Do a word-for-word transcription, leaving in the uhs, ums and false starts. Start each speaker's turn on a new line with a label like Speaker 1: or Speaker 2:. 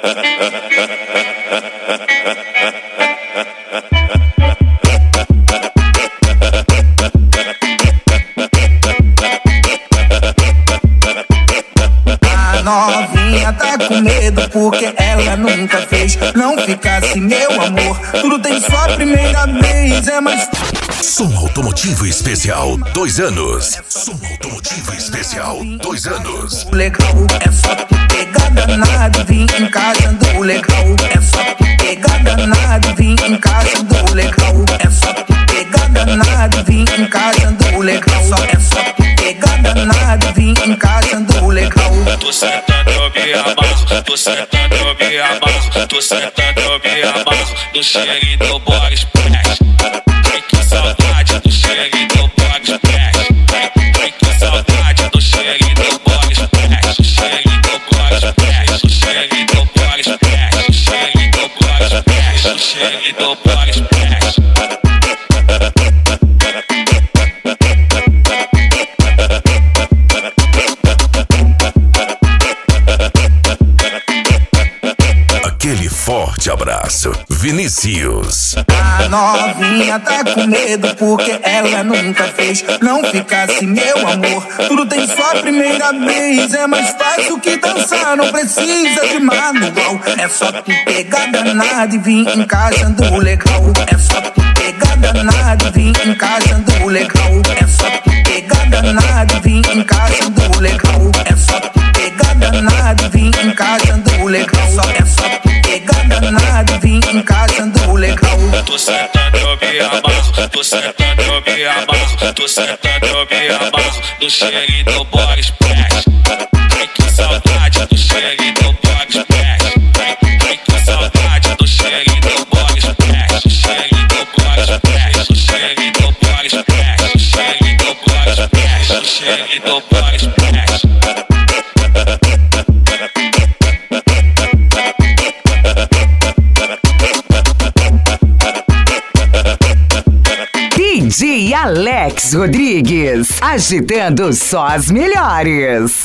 Speaker 1: Novinha tá com medo porque ela nunca fez. Não ficasse meu amor, tudo tem só a primeira vez. É mais...
Speaker 2: Som Automotivo Especial, dois anos. Som Automotivo Especial, dois anos.
Speaker 1: Legal, é só tu pegar danado e vir em casa do legal. É só tu pegar danado e vir em casa do legal. É só tu pegar danado e vir em casa do legal. Só é só tu pegar danado e vir em casa do legal.
Speaker 3: Tô sentando, eu me amarro. Tô sentando, eu me amarro. Tô sentando, eu me amarro. No cheirinho do Boris Splash. Ai, que saudade do cheirinho do Boris Splash. Ai, ai, que saudade do cheirinho do Boris Splash. O cheirinho do Boris Splash. O cheirinho do Boris Splash. O cheirinho do Boris Splash. O cheirinho do Boris Splash.
Speaker 2: Aquele forte abraço, Vinícius.
Speaker 1: A novinha tá com medo porque ela nunca fez. Não ficasse meu amor, tudo tem só a primeira vez. É mais fácil que dançar, não precisa de manual. É só tu pegar danado e vir em casa do legal. É só tu pegar danado e vir em casa do legal. É só tu pegar danado e vir em casa do legal. É só tu pegar danado e vir em casa do legal. Só é só tu pegar danado e vir em casa do legal.
Speaker 3: Tô sentando, eu me amarro. Tô sentando, eu me amarro. Tô sentando, eu me amarro. No cheirinho do Boris Splash. Ai, que saudade do cheirinho do Boris Splash. Ai, ai, que saudade do cheirinho do Boris Splash. O cheirinho do Boris Splash. O cheirinho do Boris Splash. O cheirinho do Boris Splash. O cheirinho do Boris Splash.
Speaker 4: D J Alex Rodrigues, agitando só as melhores.